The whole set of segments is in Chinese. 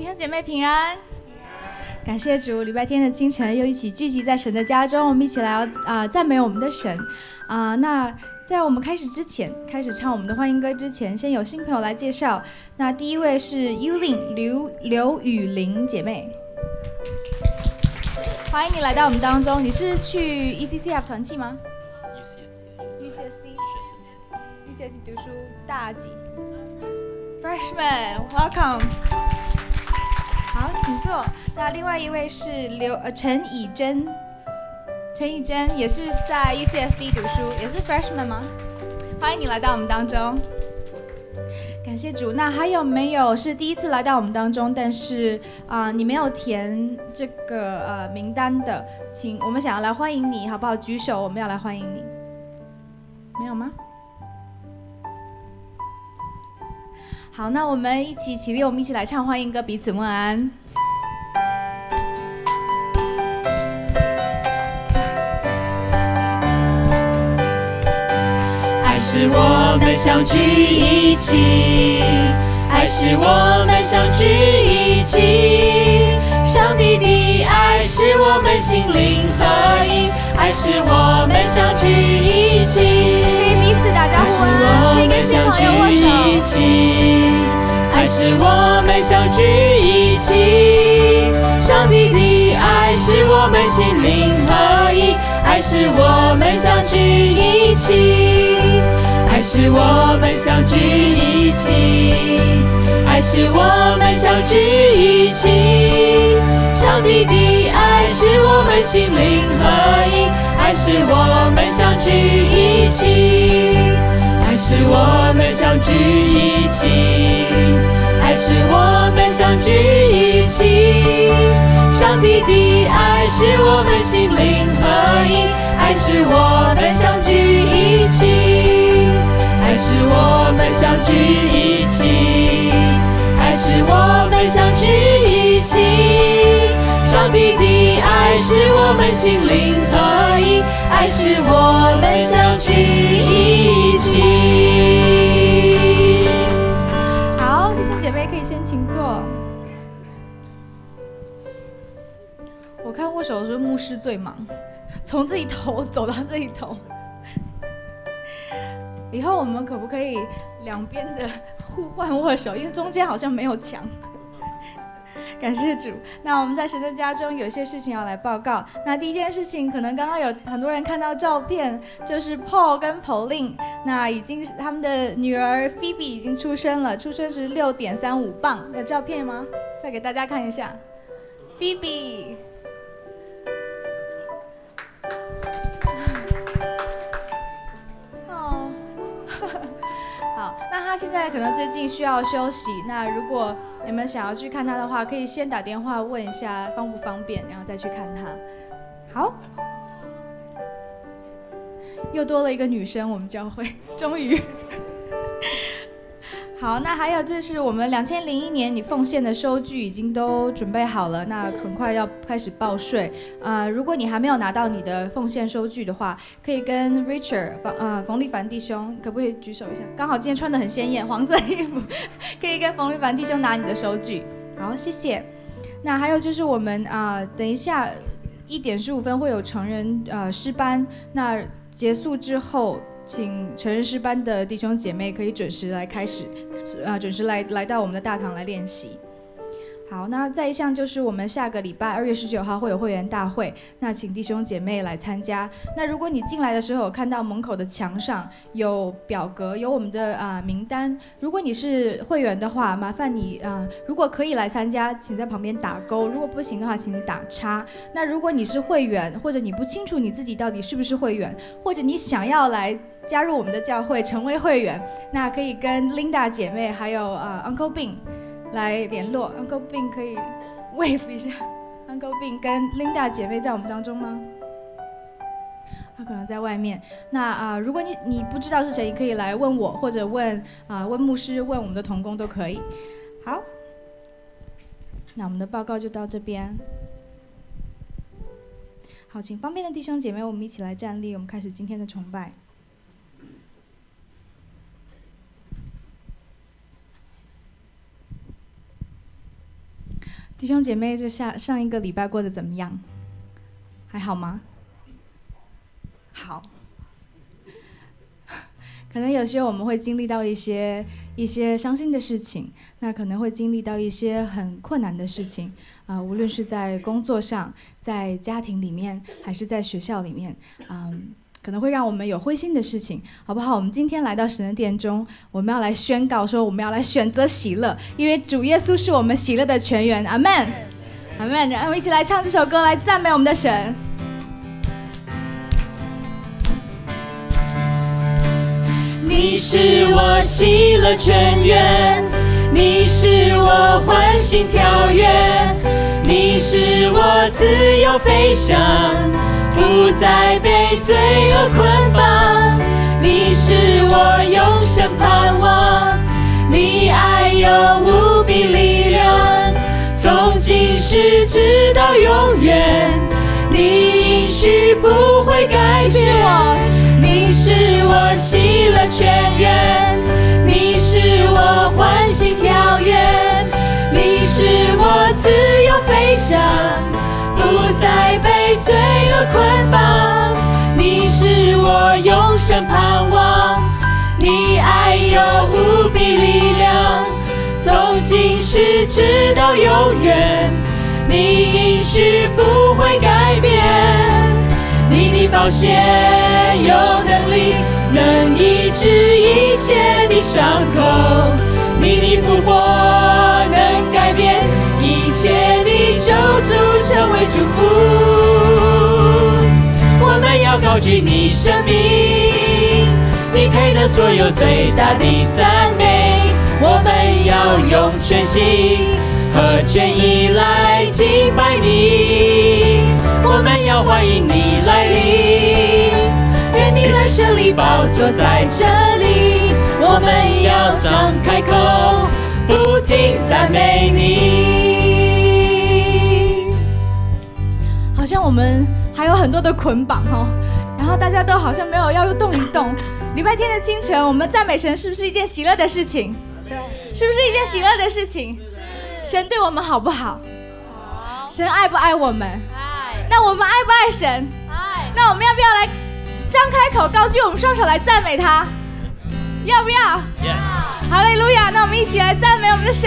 弟兄姐妹平安，感谢主，礼拜天的清晨又一起聚集在神的家中，我们一起来赞美我们的神那在我们开始唱我们的欢迎歌之前，先有新朋友来介绍。那第一位是 Yulin 刘雨玲姐妹，欢迎你来到我们当中。你是去 ECCF 团契吗？ UCSC 读书大几 ？Freshman welcome。好，请坐。那另外一位是陈以真也是在 UCSD 读书，也是 Freshman 吗？欢迎你来到我们当中，感谢主。那还有没有是第一次来到我们当中，但是你没有填这个名单的，请我们想要来欢迎你，好不好？举手，我们要来欢迎你。没有吗？好，那我们一起起立，我们一起来唱欢迎歌，彼此问安。 爱使我们相聚一起，爱使我们相聚一起，上帝的爱使我们心灵合一，爱使我们相聚一起， 可以彼此打招呼啊，可以跟新朋友握手。 爱使我们相聚一起，上帝的爱使我们心灵合一，爱使我们相聚一起，爱使我们相聚一起，爱使我们相聚一起，上帝的爱使我们心灵合一，爱使我们相聚一起，爱使我们相聚一起，爱使我们相聚一起，上帝的爱使我们心灵合一，爱使我们相聚一起，爱使我们相聚一起，爱使我们相聚一起，上帝的爱使我们心灵合一，爱使我们相聚一起。 好，弟兄姐妹可以先请坐。我看握手的时候，牧师最忙，从这一头走到这一头。以后我们可不可以两边的互换握手？因为中间好像没有墙。感谢主。那我们在神的家中有一些事情要来报告。那第一件事情，可能刚刚有很多人看到照片，就是 Paul 跟 Pauline， 那已经他们的女儿 Phoebe 已经出生了，出生是6.35磅。有照片吗？再给大家看一下 Phoebe。好，那他现在可能最近需要休息。那如果你们想要去看他的话，可以先打电话问一下方不方便，然后再去看他。好，又多了一个女生，我们教会终于。好，那还有就是我们2001年你奉献的收据已经都准备好了，那很快要开始报税。如果你还没有拿到你的奉献收据的话，可以跟 Richard 冯立凡弟兄，可不可以举手一下？刚好今天穿得很鲜艳，黄色衣服，可以跟冯立凡弟兄拿你的收据。好，谢谢。那还有就是我们等一下1点15分会有成人诗班，那结束之后，请成人诗班的弟兄姐妹可以准时来开始，准时来到我们的大堂来练习。好，那再一项就是我们下个礼拜2月19号会有会员大会，那请弟兄姐妹来参加。那如果你进来的时候有看到门口的墙上有表格，有我们的名单，如果你是会员的话，麻烦你如果可以来参加，请在旁边打勾；如果不行的话，请你打叉。那如果你是会员，或者你不清楚你自己到底是不是会员，或者你想要来加入我们的教会成为会员，那可以跟 Linda 姐妹还有Uncle Bin来联络。 Uncle Bin 可以 wave 一下。 Uncle Bin 跟 Linda 姐妹在我们当中吗？他可能在外面。那如果你不知道是谁，你可以来问我，或者问牧师，问我们的同工都可以。好，那我们的报告就到这边。好，请方便的弟兄姐妹，我们一起来站立，我们开始今天的崇拜。 弟兄姐妹，上一个礼拜过得怎么样？还好吗？好。可能有些我们会经历到一些伤心的事情，那可能会经历到一些很困难的事情，无论是在工作上、在家庭里面，还是在学校里面，可能会让我们有灰心的事情，好不好？我们今天来到神的殿中，我们要来宣告说，我们要来选择喜乐，因为主耶稣是我们喜乐的泉源。阿们，阿们！让我们一起来唱这首歌，来赞美我们的神。 你是我喜乐泉源，你是我欢欣跳跃，你是我自由飞翔，不再被罪恶捆绑。你是我永生盼望，你爱有无比力量，从今世直到永远，你应许不会改变。你是我喜乐泉源，你是我欢欣跳跃，你是我自由飞翔，不再被罪恶捆绑。你是我永生盼望，你爱有无比力量，从今世直到永远，你应许不会改变。你的宝血有能力，能医治一切的伤口，你的复活能改变一切的咒诅，成为祝福。我们要高举你生命，你配得所有最大的赞美。我们要用全心和全意来敬拜你，我们要欢迎你来临，愿你来设立宝座在这里，我们要张开口，不停赞美你。 好像我们还有很多的捆绑哦，然后大家都好像没有要动一动。礼拜天的清晨，我们赞美神是不是一件喜乐的事情？是不是一件喜乐的事情？神对我们好不好？神爱不爱我们？爱。那我们爱不爱神？爱。那我们要不要来张开口，高举我们双手来赞美他？要不要？ Yes。 哈利路亚！那我们一起来赞美我们的神。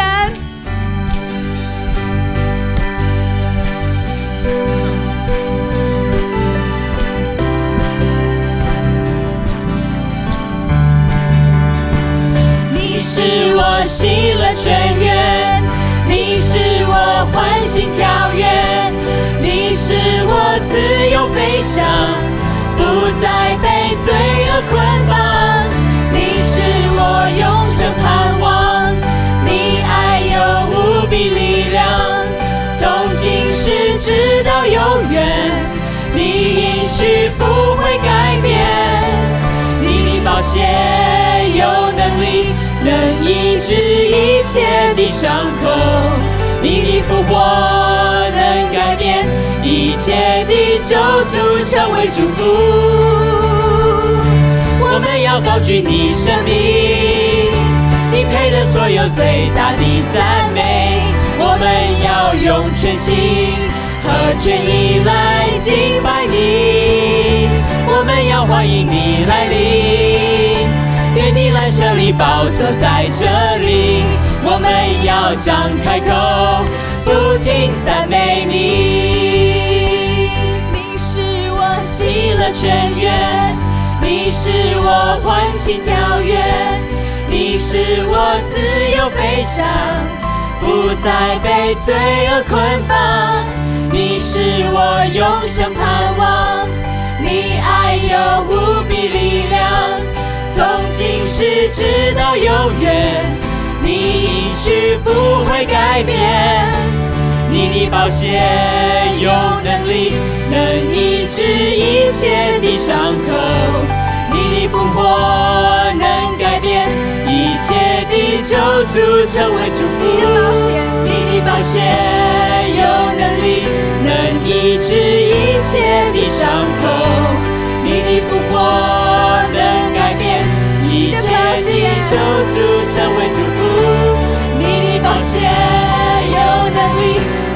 你是我喜乐泉源，你是我欢欣跳跃，你是我自由飞翔，不再被罪恶捆绑。你是我永生盼望，你爱有无比力量，从今世直到永远，你应许不会改变。你的宝血有能力，能医治一切的伤口，你的复活能改变一切的咒诅，成为祝福。我们要高举你生命，你配得所有最大的赞美。我们要用全心和全意来敬拜你，我们要欢迎你来临，愿你来设立宝座在这里，我们要张开口，不停赞美你。你是我喜乐泉源，你是我欢欣跳跃，你是我自由飞翔，不再被罪恶捆绑。你是我永生盼望，你爱有无比力量，从今世直到永远，你应许不会改变。你的宝血有能力，能医治一切的伤口，你的复活能改变一切的咒诅，成为祝福。你的宝血有能力，能医治一切的伤口，你的复活能改变一切的咒诅，成为祝福。你的宝血有能力，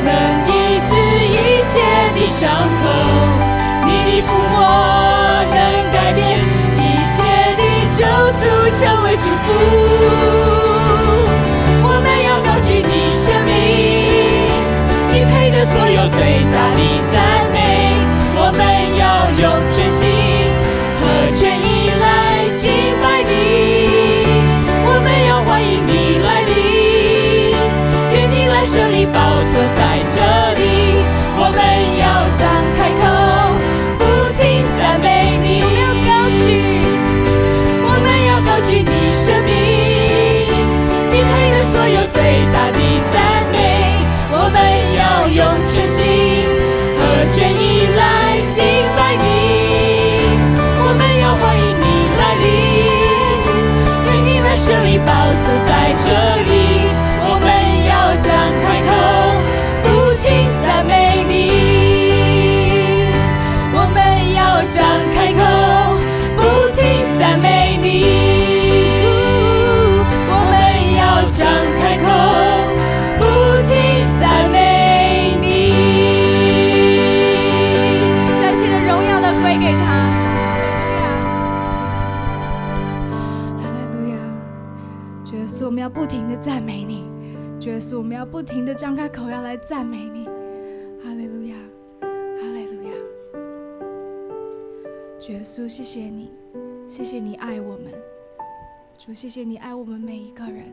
伤口，你的抚摸能改变一切的咒诅，成为祝福。我们要高举你生命，你配得所有最大的赞美。我们要用全心和全意来敬拜你，我们要欢迎你来临，愿你来设立宝座在这里。我们要张开口，不停赞美你。我们要高举你生命，你配得所有最大的赞美。我们要用全心和全意来敬拜你，我们要欢迎你来临，愿你来设立宝座在这里。我们要张开口，不停赞美你，我们要张开口，不停赞美你，我们要张开口，不停赞美你。 将一切的荣耀都归给他。哈利路亚！主耶稣，我们要不停的赞美你。主耶稣，我们要不停的张开口，要来赞美你。哈利路亚，哈利路亚！主耶稣，谢谢你，谢谢你爱我们。主，谢谢你爱我们每一个人。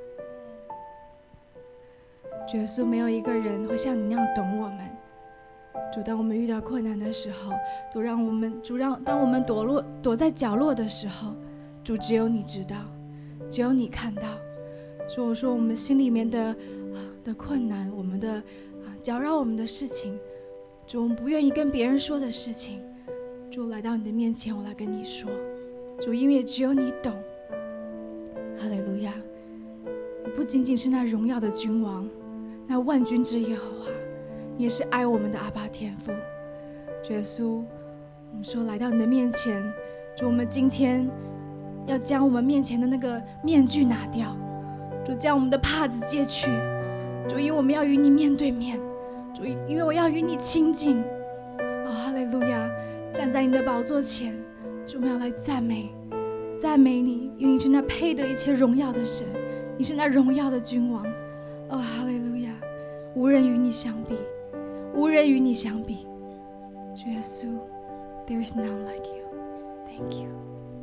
主耶稣，没有一个人会像你那样懂我们。主，当我们遇到困难的时候，当我们躲在角落的时候，主，只有你知道，只有你看到。主，我说我们心里面的困难，我们的搅扰我们的事情，主，我们不愿意跟别人说的事情，主，来到你的面前，我来跟你说。主，因为只有你懂。哈利路亚！你不仅仅是那荣耀的君王，那万军之耶和华，你也是爱我们的阿爸天父。主耶稣，我们说来到你的面前，主，我们今天要将我们面前的那个面具拿掉，主，将我们的帕子揭去，主，因为我们要与你面对面，主，因为我要与你亲近。哈利路亚！站在你的宝座前，主，我们要来赞美你，因为你是那配得一切荣耀的神，你是那荣耀的君王。哈利路亚！无人与你相比，无人与你相比。主耶稣 ，There is none like you. Thank you.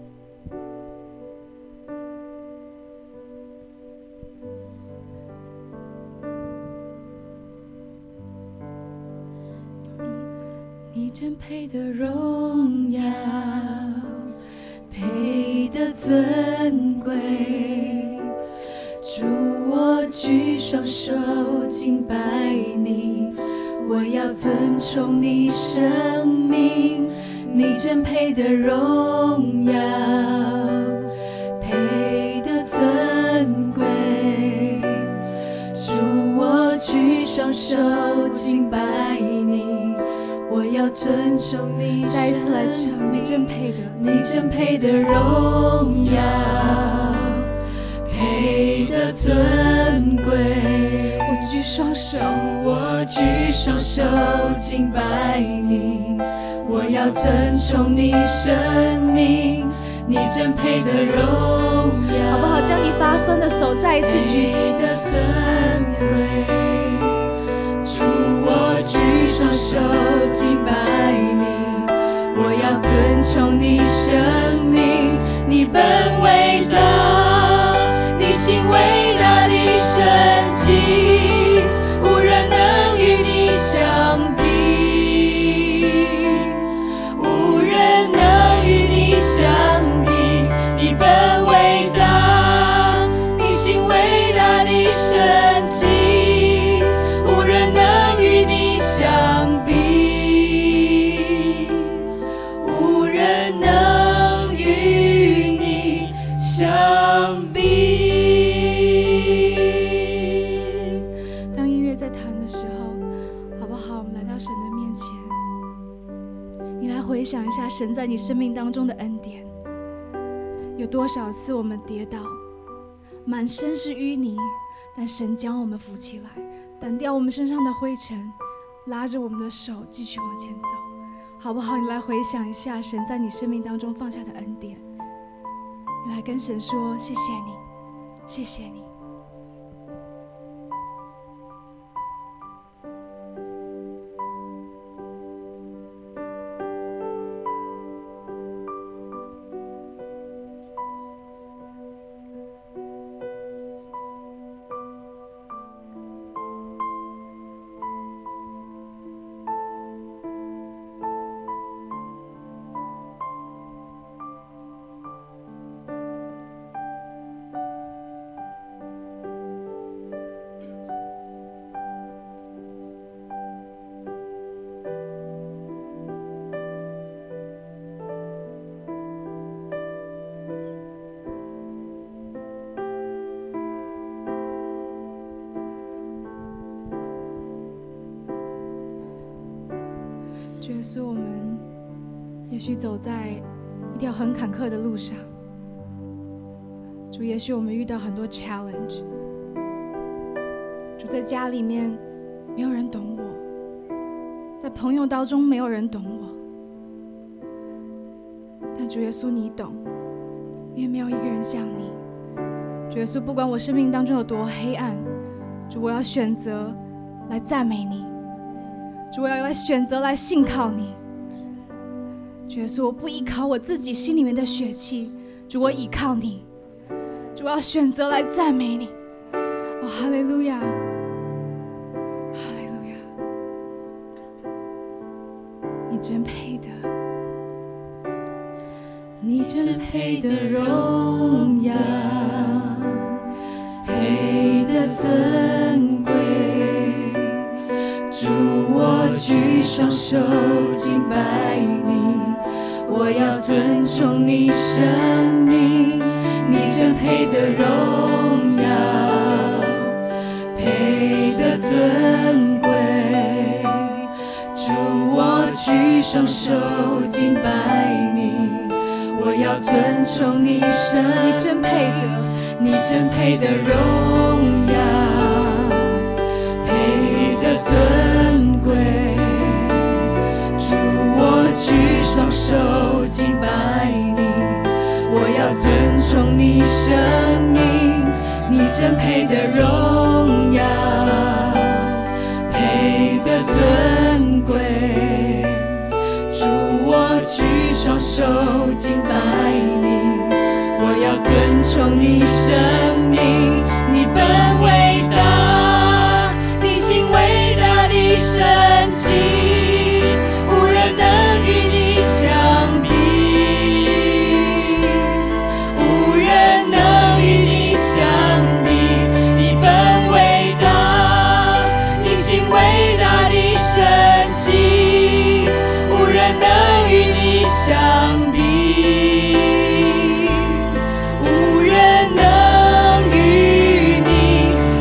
你真配得荣耀，配得尊贵。主，我举双手敬拜你，我要尊崇你生命。你真配得荣耀，配得尊贵。主，我举双手敬拜你，我要尊崇你生命。再一次来唱，你真配得，你真配得荣耀，配得尊贵。我举双手，我举双手敬拜你，我要尊崇你生命。你真配得荣耀，好不好？将你发酸的手再一次举起。配得尊贵。主，我举双手敬拜你，我要尊崇你生命。你本伟大，你行伟大的神迹，无人能与你相比，无人能与你相比。你本伟大，你行伟大的神迹，无人能与你相比，无人能与你相比。当音乐在弹的时候，好不好？我们来到神的面前，你来回想一下神在你生命当中的恩典。有多少次我们跌倒，满身是淤泥，但神将我们扶起来，掸掉我们身上的灰尘， 拉着我们的手继续往前走，好不好？你来回想一下神在你生命当中放下的恩典，你来跟神说谢谢你，谢谢你。主耶稣，我们也许走在一条很坎坷的路上，主，也许我们遇到很多 challenge， 主，在家里面没有人懂我，在朋友当中没有人懂我，但主耶稣你懂，因为没有一个人像你。主耶稣，不管我生命当中有多黑暗，主，我要选择来赞美你，主，我要来选择来信靠你。主耶稣，我不依靠我自己心里面的血气，主，我依靠你。主，我要选择来赞美你。哦，哈利路亚，哈利路亚，你真配得，你真配得荣耀，配得尊贵。主，我举双手敬拜你，我要尊重你生命，你真配得荣耀，配得尊贵。主，我举双手敬拜你，我要尊重你生命，你真配得，你真配得荣耀，配得尊贵。主，我举双手敬拜你，我要尊重你生命，你真配得荣耀，配得尊贵。主，我举双手敬拜你，我要尊重你生命，你本伟大，你行伟大的神迹，无人能与你相比，无人能与你相比。你本伟大，你行伟大的神迹，无人能与你相比，无人能与你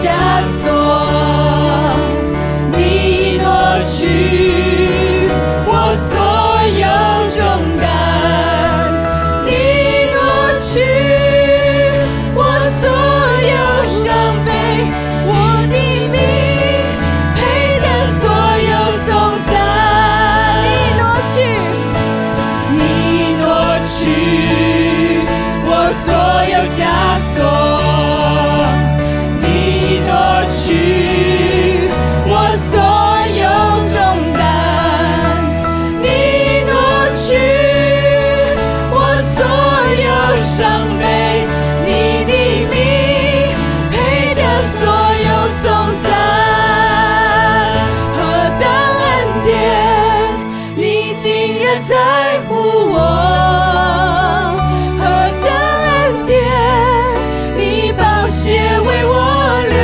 枷锁，你挪去我所有重担，你挪去我所有伤悲，我的名配得所有颂赞。你挪去我所有枷锁，你挪去我所有重担，你挪去我所有伤悲，你的名配得所有颂赞。何等恩典，你竟然在乎我，何等恩典，你宝血为我流，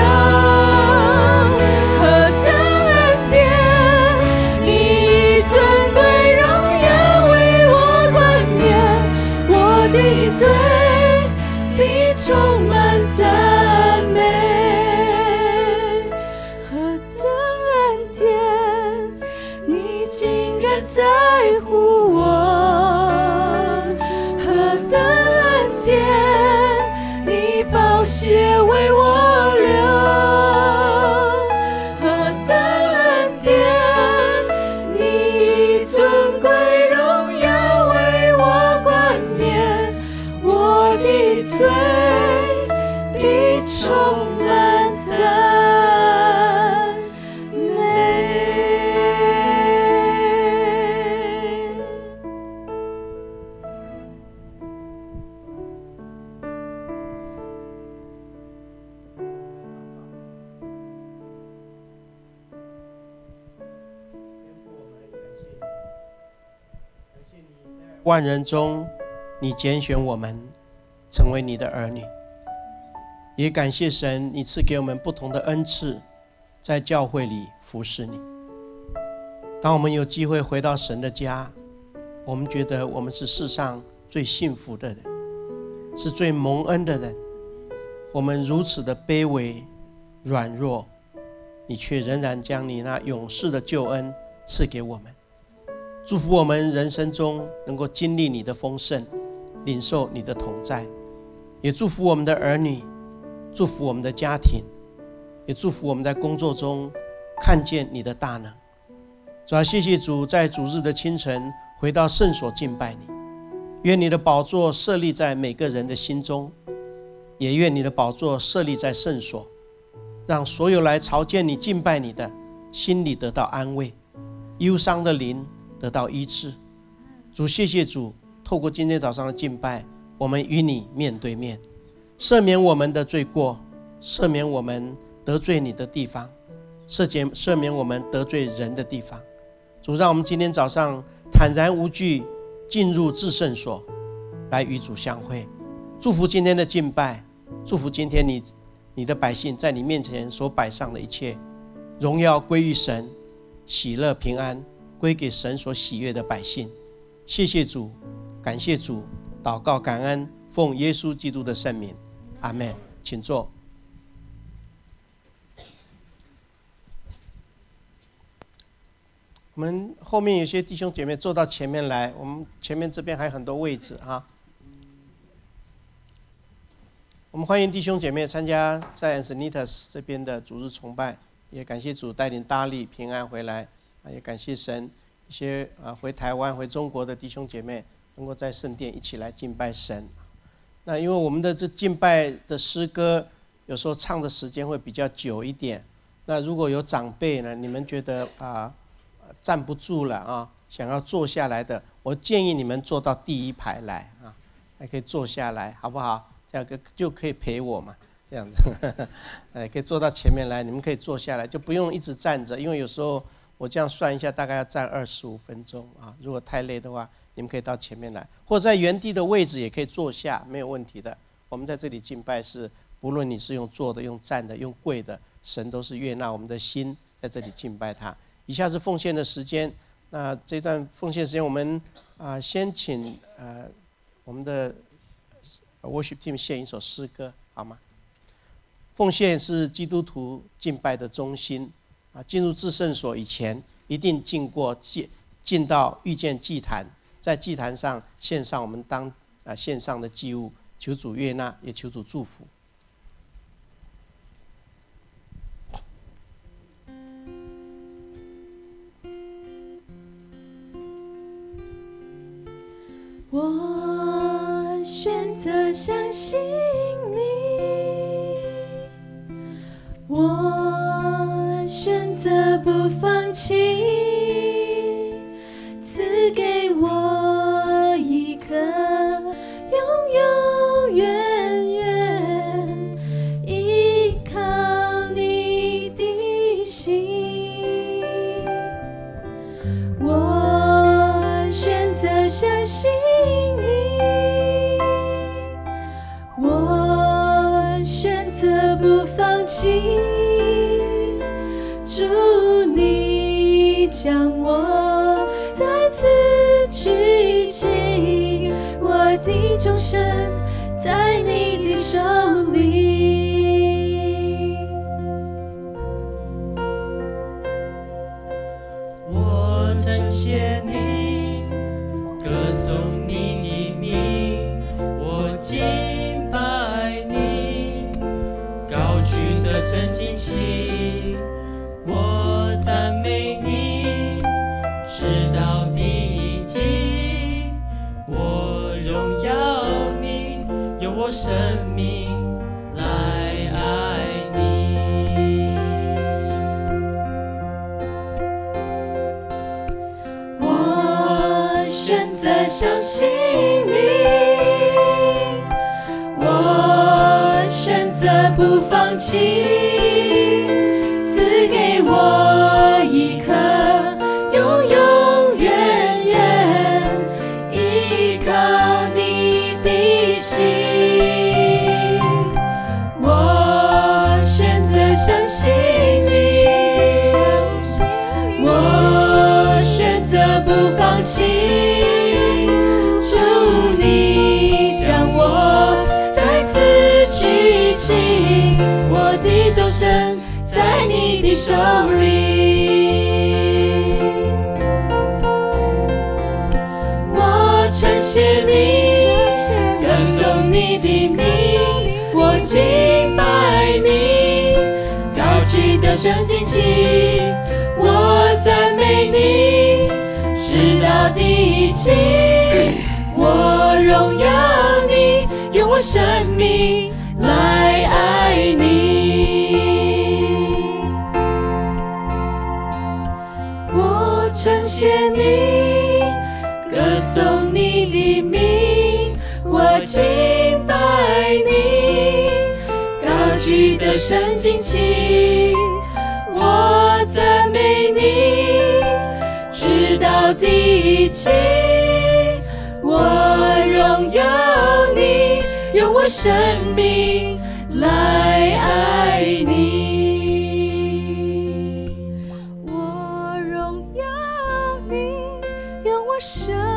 何等恩典，你以尊贵荣耀为我冠冕，我的罪必充满赞美。何等恩典，你竟然在乎我，何等恩典，你宝血为我流，何等恩典，你以尊贵荣耀为我冠冕，我的罪必充满赞美。 万人中，你拣选我们成为你的儿女，也感谢神，你赐给我们不同的恩赐，在教会里服侍你。当我们有机会回到神的家，我们觉得我们是世上最幸福的人，是最蒙恩的人。我们如此的卑微软弱，你却仍然将你那永世的救恩赐给我们。祝福我们人生中能够经历你的丰盛，领受你的同在，也祝福我们的儿女，祝福我们的家庭，也祝福我们在工作中看见你的大能。主啊，谢谢主，在主日的清晨回到圣所敬拜你，愿你的宝座设立在每个人的心中，也愿你的宝座设立在圣所，让所有来朝见你敬拜你的心里得到安慰，忧伤的灵得到医治。主，谢谢主，透过今天早上的敬拜，我们与你面对面，赦免我们的罪过，赦免我们得罪你的地方，赦免我们得罪人的地方。主，让我们今天早上坦然无惧进入至圣所，来与主相会。祝福今天的敬拜，祝福今天你的百姓在你面前所摆上的一切，荣耀归于神，喜乐平安归给神所喜悦的百姓。谢谢主，感谢主，祷告感恩，奉耶稣基督的圣名，阿们。请坐。我们后面有些弟兄姐妹坐到前面来，我们前面这边还有很多位置啊。我们欢迎弟兄姐妹参加在 Encinitas 这边的主日崇拜，也感谢主带领大力平安回来，也感谢神一些回台湾回中国的弟兄姐妹能够在圣殿一起来敬拜神。那因为我们的这敬拜的诗歌有时候唱的时间会比较久一点，那如果有长辈呢，你们觉得站不住了啊，想要坐下来的，我建议你们坐到第一排来啊，还可以坐下来，好不好？这样就可以陪我嘛，这样子，可以坐到前面来，你们可以坐下来，就不用一直站着，因为有时候我这样算一下，大概要站25分钟啊。如果太累的话，你们可以到前面来，或者在原地的位置也可以坐下，没有问题的。我们在这里敬拜是，不论你是用坐的、用站的、用跪的，神都是悦纳我们的心在这里敬拜他。以下是奉献的时间，那这段奉献时间我们先请我们的worship team 献一首诗歌，好吗？ 奉献是基督徒敬拜的中心啊。进入至圣所以前，一定进到遇见祭坛，在祭坛上献上我们献上的祭物，求主悦纳，也求主祝福。 我选择相信你，我选择不放弃，赐给我一颗永永远远依靠你的心。我选择相信不放弃，主你将我再次举起，我的终身在你的手里。 我称谢你，歌颂你的名，我敬拜你，高举的圣经旗，我赞美你，直到地极，我荣耀你，用我生命来爱你。 我选择相信你，我选择不放弃，赐给我一颗永永远远依靠你的心。我选择相信你，我选择不放弃，主你将我再次举起，我的终身在你的手里。我称谢你，歌颂你的名，我敬拜你，高举的圣经旗，我赞美你，直到地极，我荣耀你，用我生命来爱你。我称谢你，歌颂你的名，我敬拜你，高举的圣经旗，我赞美你，直到地极，我荣耀你，用我生命来爱你。我荣耀你，用我生